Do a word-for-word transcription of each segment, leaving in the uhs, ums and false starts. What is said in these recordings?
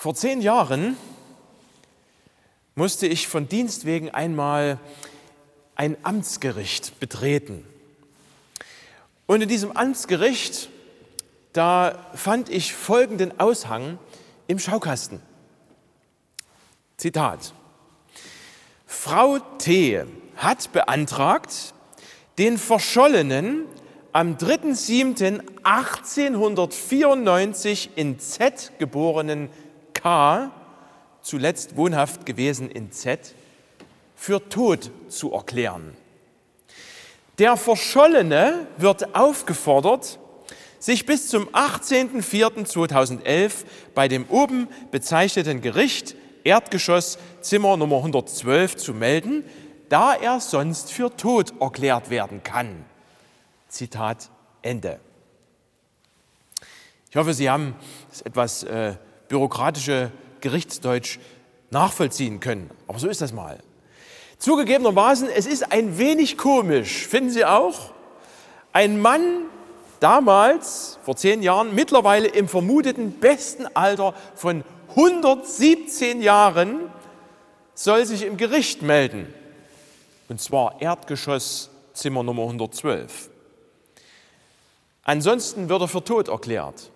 Vor zehn Jahren musste ich von Dienst wegen einmal ein Amtsgericht betreten. Und in diesem Amtsgericht, da fand ich folgenden Aushang im Schaukasten. Zitat: Frau T. hat beantragt, den Verschollenen am dritter siebter achtzehnhundertvierundneunzig in Z geborenen K., zuletzt wohnhaft gewesen in Z, für tot zu erklären. Der Verschollene wird aufgefordert, sich bis zum achtzehnten vierten zweitausendelf bei dem oben bezeichneten Gericht Erdgeschoss Zimmer Nummer hundertzwölf zu melden, da er sonst für tot erklärt werden kann. Zitat Ende. Ich hoffe, Sie haben das etwas äh, bürokratische Gerichtsdeutsch nachvollziehen können. Aber so ist das mal. Zugegebenermaßen, es ist ein wenig komisch, finden Sie auch? Ein Mann damals, vor zehn Jahren, mittlerweile im vermuteten besten Alter von hundertsiebzehn Jahren, soll sich im Gericht melden. Und zwar Erdgeschoss Zimmer Nummer hundertzwölf. Ansonsten wird er für tot erklärt.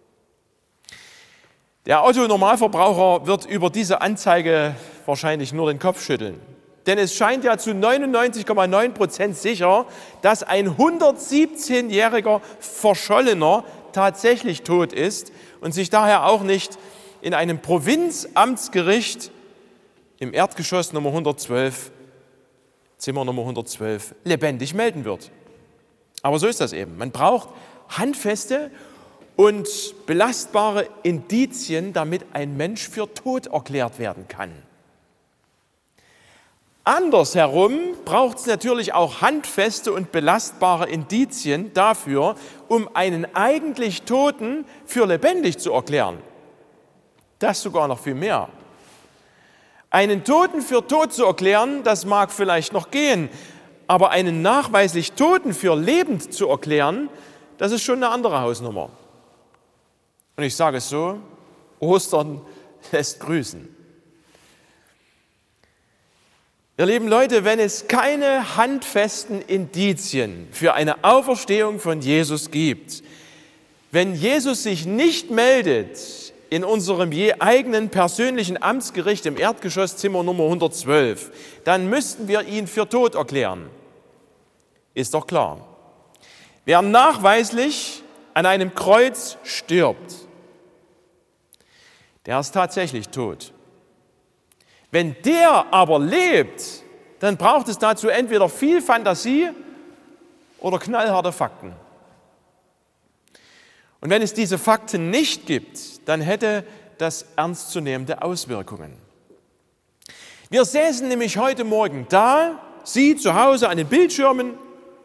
Der Otto-Normalverbraucher wird über diese Anzeige wahrscheinlich nur den Kopf schütteln. Denn es scheint ja zu neunundneunzig Komma neun Prozent sicher, dass ein hundertsiebzehnjähriger Verschollener tatsächlich tot ist und sich daher auch nicht in einem Provinzamtsgericht im Erdgeschoss Nummer hundertzwölf, Zimmer Nummer hundertzwölf, lebendig melden wird. Aber so ist das eben. Man braucht handfeste und belastbare Indizien, damit ein Mensch für tot erklärt werden kann. Andersherum braucht es natürlich auch handfeste und belastbare Indizien dafür, um einen eigentlich Toten für lebendig zu erklären. Das sogar noch viel mehr. Einen Toten für tot zu erklären, das mag vielleicht noch gehen, aber einen nachweislich Toten für lebend zu erklären, das ist schon eine andere Hausnummer. Und ich sage es so, Ostern lässt grüßen. Ihr lieben Leute, wenn es keine handfesten Indizien für eine Auferstehung von Jesus gibt, wenn Jesus sich nicht meldet in unserem je eigenen persönlichen Amtsgericht im Erdgeschoss Zimmer Nummer hundertzwölf, dann müssten wir ihn für tot erklären. Ist doch klar. Wer nachweislich an einem Kreuz stirbt, der ist tatsächlich tot. Wenn der aber lebt, dann braucht es dazu entweder viel Fantasie oder knallharte Fakten. Und wenn es diese Fakten nicht gibt, dann hätte das ernstzunehmende Auswirkungen. Wir säßen nämlich heute Morgen da, Sie zu Hause an den Bildschirmen,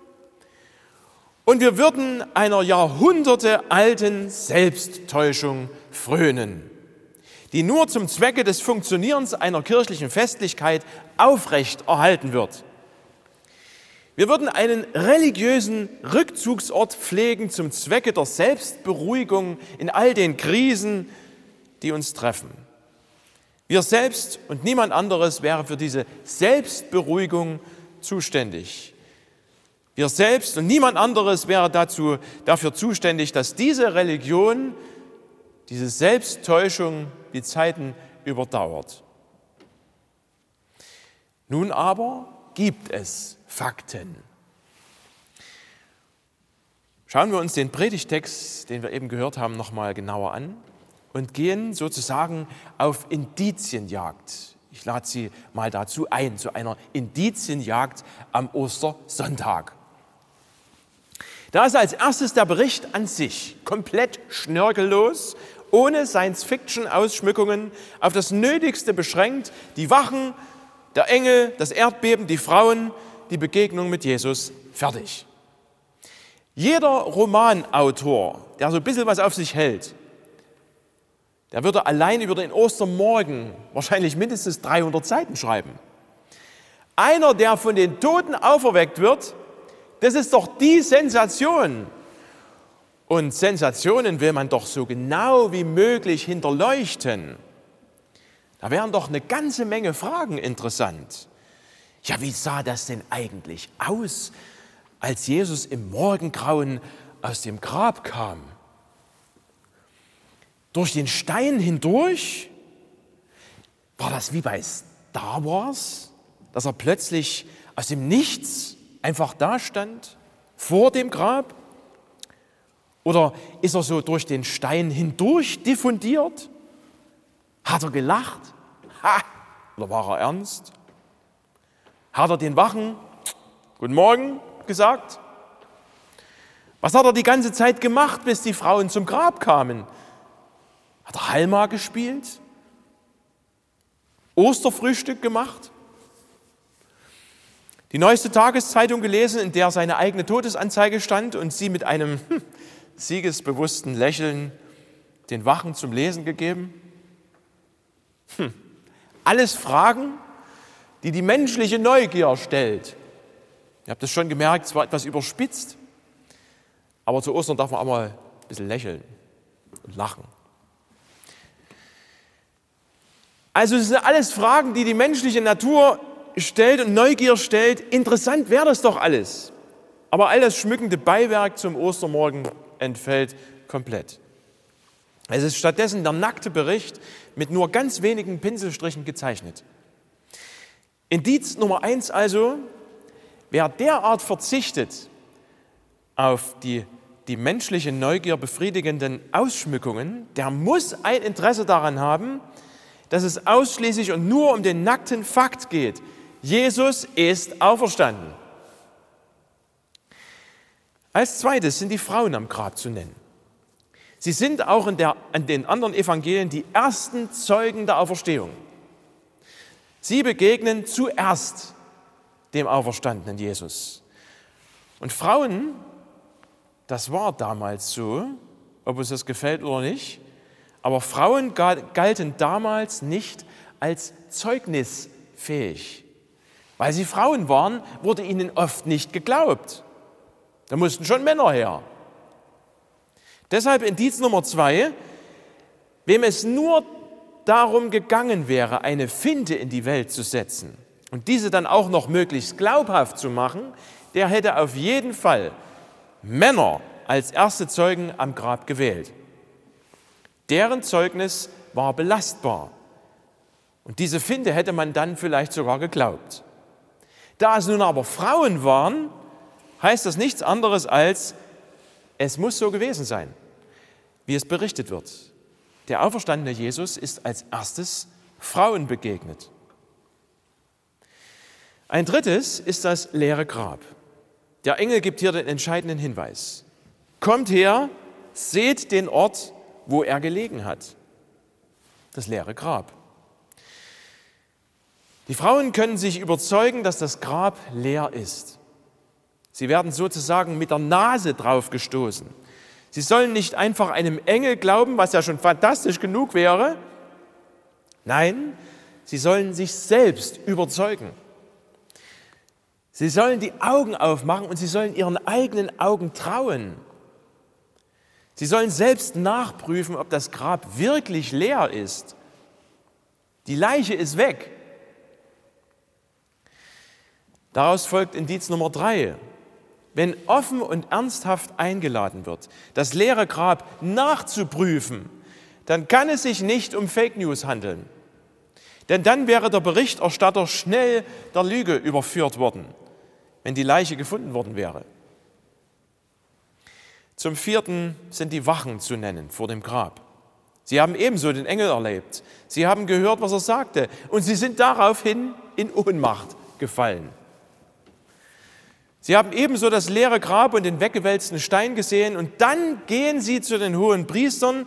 und wir würden einer jahrhundertealten Selbsttäuschung frönen, die nur zum Zwecke des Funktionierens einer kirchlichen Festlichkeit aufrecht erhalten wird. Wir würden einen religiösen Rückzugsort pflegen zum Zwecke der Selbstberuhigung in all den Krisen, die uns treffen. Wir selbst und niemand anderes wäre für diese Selbstberuhigung zuständig. Wir selbst und niemand anderes wäre dazu, dafür zuständig, dass diese Religion, diese Selbsttäuschung die Zeiten überdauert. Nun aber gibt es Fakten. Schauen wir uns den Predigtext, den wir eben gehört haben, noch mal genauer an und gehen sozusagen auf Indizienjagd. Ich lade Sie mal dazu ein, zu einer Indizienjagd am Ostersonntag. Da ist als erstes der Bericht an sich, komplett schnörkellos, ohne Science-Fiction-Ausschmückungen, auf das Nötigste beschränkt, die Wachen, der Engel, das Erdbeben, die Frauen, die Begegnung mit Jesus, fertig. Jeder Romanautor, der so ein bisschen was auf sich hält, der würde allein über den Ostermorgen wahrscheinlich mindestens dreihundert Seiten schreiben. Einer, der von den Toten auferweckt wird, das ist doch die Sensation. Und Sensationen will man doch so genau wie möglich hinterleuchten. Da wären doch eine ganze Menge Fragen interessant. Ja, wie sah das denn eigentlich aus, als Jesus im Morgengrauen aus dem Grab kam? Durch den Stein hindurch? War das wie bei Star Wars, dass er plötzlich aus dem Nichts einfach da stand, vor dem Grab? Oder ist er so durch den Stein hindurch diffundiert? Hat er gelacht? Ha! Oder war er ernst? Hat er den Wachen Guten Morgen gesagt? Was hat er die ganze Zeit gemacht, bis die Frauen zum Grab kamen? Hat er Halma gespielt? Osterfrühstück gemacht? Die neueste Tageszeitung gelesen, in der seine eigene Todesanzeige stand und sie mit einem hm, siegesbewussten Lächeln den Wachen zum Lesen gegeben? Hm. Alles Fragen, die die menschliche Neugier stellt. Ihr habt es schon gemerkt, es war etwas überspitzt, aber zu Ostern darf man auch mal ein bisschen lächeln und lachen. Also es sind alles Fragen, die die menschliche Natur stellt und Neugier stellt. Interessant wäre das doch alles. Aber all das schmückende Beiwerk zum Ostermorgen entfällt komplett. Es ist stattdessen der nackte Bericht mit nur ganz wenigen Pinselstrichen gezeichnet. Indiz Nummer eins also: Wer derart verzichtet auf die, die menschliche Neugier befriedigenden Ausschmückungen, der muss ein Interesse daran haben, dass es ausschließlich und nur um den nackten Fakt geht. Jesus ist auferstanden. Als zweites sind die Frauen am Grab zu nennen. Sie sind auch in, der, in den anderen Evangelien die ersten Zeugen der Auferstehung. Sie begegnen zuerst dem auferstandenen Jesus. Und Frauen, das war damals so, ob uns das gefällt oder nicht, aber Frauen galten damals nicht als zeugnisfähig. Weil sie Frauen waren, wurde ihnen oft nicht geglaubt. Da mussten schon Männer her. Deshalb Indiz Nummer zwei: Wem es nur darum gegangen wäre, eine Finte in die Welt zu setzen und diese dann auch noch möglichst glaubhaft zu machen, der hätte auf jeden Fall Männer als erste Zeugen am Grab gewählt. Deren Zeugnis war belastbar. Und diese Finte hätte man dann vielleicht sogar geglaubt. Da es nun aber Frauen waren, heißt das nichts anderes als, es muss so gewesen sein, wie es berichtet wird. Der auferstandene Jesus ist als erstes Frauen begegnet. Ein drittes ist das leere Grab. Der Engel gibt hier den entscheidenden Hinweis. Kommt her, seht den Ort, wo er gelegen hat. Das leere Grab. Die Frauen können sich überzeugen, dass das Grab leer ist. Sie werden sozusagen mit der Nase drauf gestoßen. Sie sollen nicht einfach einem Engel glauben, was ja schon fantastisch genug wäre. Nein, sie sollen sich selbst überzeugen. Sie sollen die Augen aufmachen und sie sollen ihren eigenen Augen trauen. Sie sollen selbst nachprüfen, ob das Grab wirklich leer ist. Die Leiche ist weg. Daraus folgt Indiz Nummer drei. Wenn offen und ernsthaft eingeladen wird, das leere Grab nachzuprüfen, dann kann es sich nicht um Fake News handeln. Denn dann wäre der Berichterstatter schnell der Lüge überführt worden, wenn die Leiche gefunden worden wäre. Zum vierten sind die Wachen zu nennen vor dem Grab. Sie haben ebenso den Engel erlebt. Sie haben gehört, was er sagte, und sie sind daraufhin in Ohnmacht gefallen. Sie haben ebenso das leere Grab und den weggewälzten Stein gesehen und dann gehen sie zu den hohen Priestern,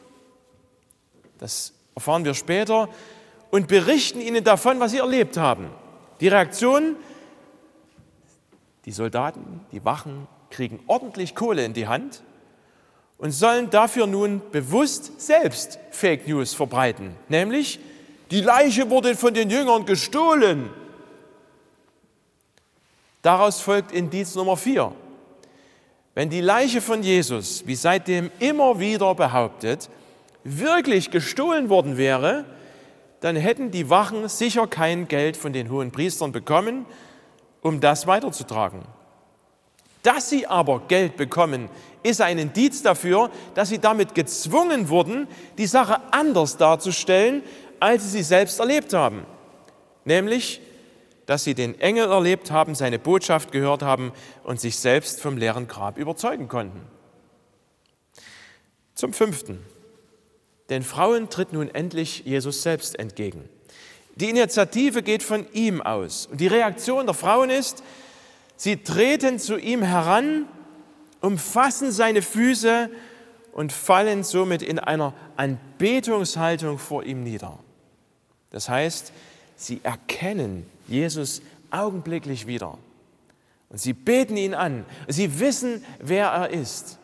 das erfahren wir später, und berichten ihnen davon, was sie erlebt haben. Die Reaktion: Die Soldaten, die Wachen kriegen ordentlich Kohle in die Hand und sollen dafür nun bewusst selbst Fake News verbreiten, nämlich die Leiche wurde von den Jüngern gestohlen. Daraus folgt Indiz Nummer vier. Wenn die Leiche von Jesus, wie seitdem immer wieder behauptet, wirklich gestohlen worden wäre, dann hätten die Wachen sicher kein Geld von den Hohenpriestern bekommen, um das weiterzutragen. Dass sie aber Geld bekommen, ist ein Indiz dafür, dass sie damit gezwungen wurden, die Sache anders darzustellen, als sie sie selbst erlebt haben. Nämlich, dass sie den Engel erlebt haben, seine Botschaft gehört haben und sich selbst vom leeren Grab überzeugen konnten. Zum Fünften. Den Frauen tritt nun endlich Jesus selbst entgegen. Die Initiative geht von ihm aus. Und die Reaktion der Frauen ist, sie treten zu ihm heran, umfassen seine Füße und fallen somit in einer Anbetungshaltung vor ihm nieder. Das heißt, sie erkennen Jesus augenblicklich wieder. Und sie beten ihn an. Sie wissen, wer er ist.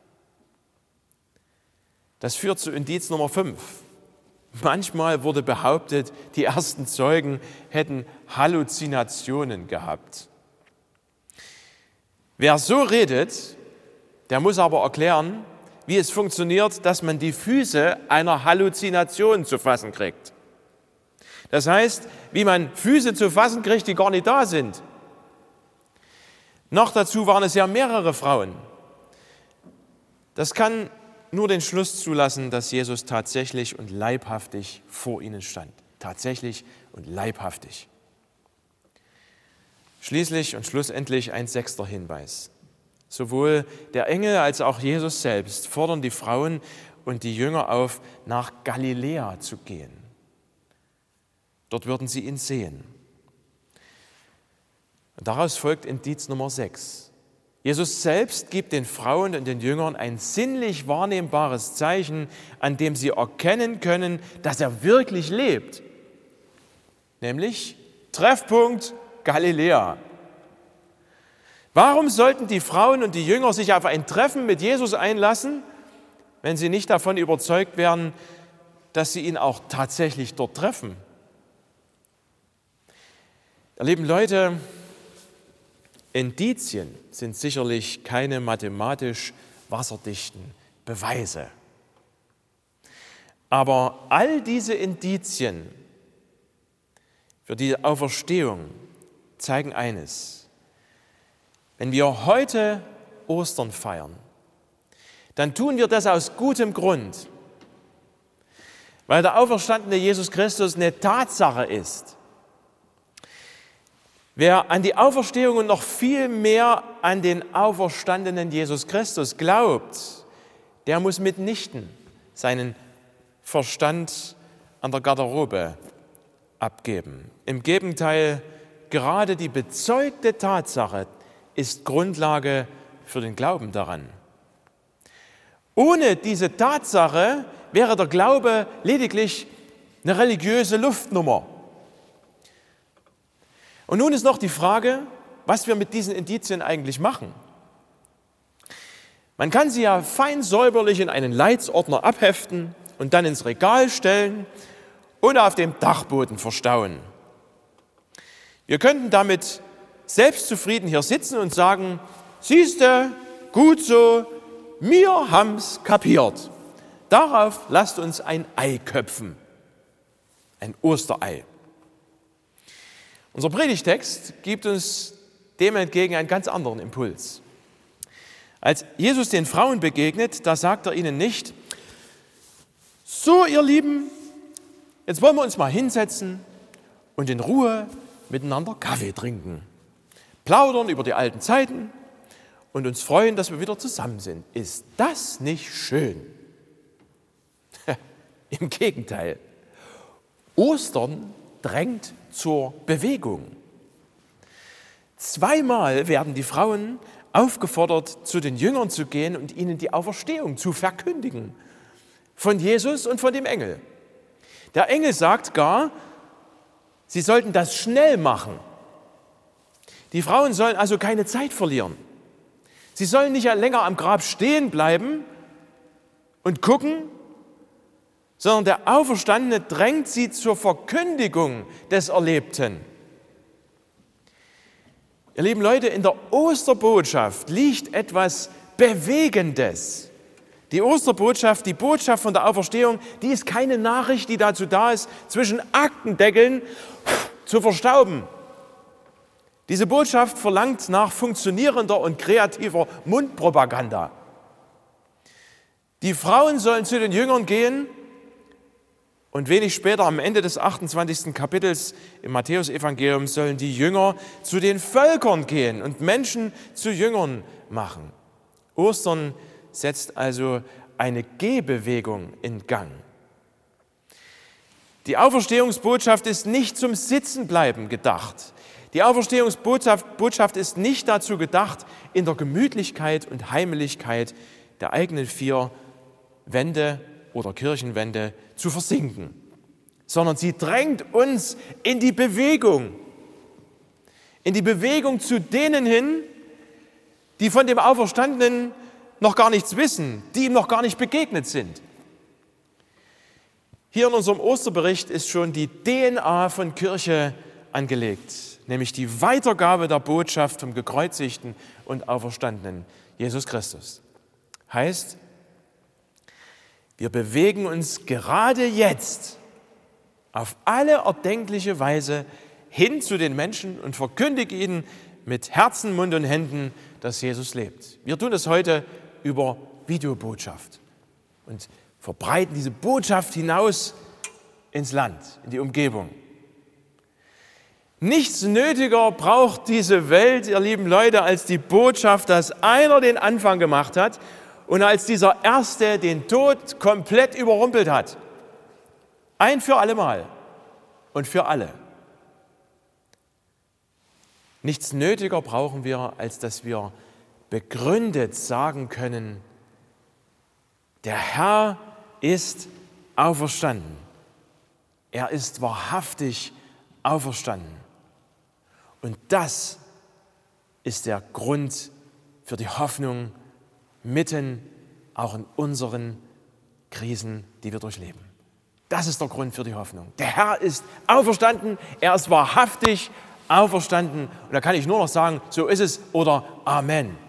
Das führt zu Indiz Nummer fünf. Manchmal wurde behauptet, die ersten Zeugen hätten Halluzinationen gehabt. Wer so redet, der muss aber erklären, wie es funktioniert, dass man die Füße einer Halluzination zu fassen kriegt. Das heißt, wie man Füße zu fassen kriegt, die gar nicht da sind. Noch dazu waren es ja mehrere Frauen. Das kann nur den Schluss zulassen, dass Jesus tatsächlich und leibhaftig vor ihnen stand. Tatsächlich und leibhaftig. Schließlich und schlussendlich ein sechster Hinweis. Sowohl der Engel als auch Jesus selbst fordern die Frauen und die Jünger auf, nach Galiläa zu gehen. Dort würden sie ihn sehen. Und daraus folgt Indiz Nummer sechs. Jesus selbst gibt den Frauen und den Jüngern ein sinnlich wahrnehmbares Zeichen, an dem sie erkennen können, dass er wirklich lebt. Nämlich Treffpunkt Galiläa. Warum sollten die Frauen und die Jünger sich auf ein Treffen mit Jesus einlassen, wenn sie nicht davon überzeugt wären, dass sie ihn auch tatsächlich dort treffen? Ihr lieben Leute, Indizien sind sicherlich keine mathematisch wasserdichten Beweise. Aber all diese Indizien für die Auferstehung zeigen eines. Wenn wir heute Ostern feiern, dann tun wir das aus gutem Grund, weil der auferstandene Jesus Christus eine Tatsache ist. Wer an die Auferstehung und noch viel mehr an den auferstandenen Jesus Christus glaubt, der muss mitnichten seinen Verstand an der Garderobe abgeben. Im Gegenteil, gerade die bezeugte Tatsache ist Grundlage für den Glauben daran. Ohne diese Tatsache wäre der Glaube lediglich eine religiöse Luftnummer. Und nun ist noch die Frage, was wir mit diesen Indizien eigentlich machen. Man kann sie ja fein säuberlich in einen Leitsordner abheften und dann ins Regal stellen und auf dem Dachboden verstauen. Wir könnten damit selbstzufrieden hier sitzen und sagen, siehste, gut so, wir haben's kapiert. Darauf lasst uns ein Ei köpfen, ein Osterei. Unser Predigtext gibt uns dem entgegen einen ganz anderen Impuls. Als Jesus den Frauen begegnet, da sagt er ihnen nicht, so ihr Lieben, jetzt wollen wir uns mal hinsetzen und in Ruhe miteinander Kaffee trinken, plaudern über die alten Zeiten und uns freuen, dass wir wieder zusammen sind. Ist das nicht schön? Im Gegenteil. Ostern drängt zur Bewegung. Zweimal werden die Frauen aufgefordert, zu den Jüngern zu gehen und ihnen die Auferstehung zu verkündigen. Von Jesus und von dem Engel. Der Engel sagt gar, sie sollten das schnell machen. Die Frauen sollen also keine Zeit verlieren. Sie sollen nicht länger am Grab stehen bleiben und gucken, sondern der Auferstandene drängt sie zur Verkündigung des Erlebten. Ihr lieben Leute, in der Osterbotschaft liegt etwas Bewegendes. Die Osterbotschaft, die Botschaft von der Auferstehung, die ist keine Nachricht, die dazu da ist, zwischen Aktendeckeln zu verstauben. Diese Botschaft verlangt nach funktionierender und kreativer Mundpropaganda. Die Frauen sollen zu den Jüngern gehen und wenig später am Ende des achtundzwanzigsten Kapitels im Matthäusevangelium sollen die Jünger zu den Völkern gehen und Menschen zu Jüngern machen. Ostern setzt also eine Gehbewegung in Gang. Die Auferstehungsbotschaft ist nicht zum Sitzenbleiben gedacht. Die Auferstehungsbotschaft Botschaft ist nicht dazu gedacht, in der Gemütlichkeit und Heimeligkeit der eigenen vier Wände oder Kirchenwände zu versinken, sondern sie drängt uns in die Bewegung, in die Bewegung zu denen hin, die von dem Auferstandenen noch gar nichts wissen, die ihm noch gar nicht begegnet sind. Hier in unserem Osterbericht ist schon die D N A von Kirche angelegt, nämlich die Weitergabe der Botschaft vom gekreuzigten und auferstandenen Jesus Christus. Heißt, wir bewegen uns gerade jetzt auf alle erdenkliche Weise hin zu den Menschen und verkündigen ihnen mit Herzen, Mund und Händen, dass Jesus lebt. Wir tun das heute über Videobotschaft und verbreiten diese Botschaft hinaus ins Land, in die Umgebung. Nichts nötiger braucht diese Welt, ihr lieben Leute, als die Botschaft, dass einer den Anfang gemacht hat und als dieser Erste den Tod komplett überrumpelt hat. Ein für allemal und für alle. Nichts nötiger brauchen wir, als dass wir begründet sagen können, der Herr ist auferstanden. Er ist wahrhaftig auferstanden. Und das ist der Grund für die Hoffnung mitten auch in unseren Krisen, die wir durchleben. Das ist der Grund für die Hoffnung. Der Herr ist auferstanden, er ist wahrhaftig auferstanden. Und da kann ich nur noch sagen, so ist es oder Amen.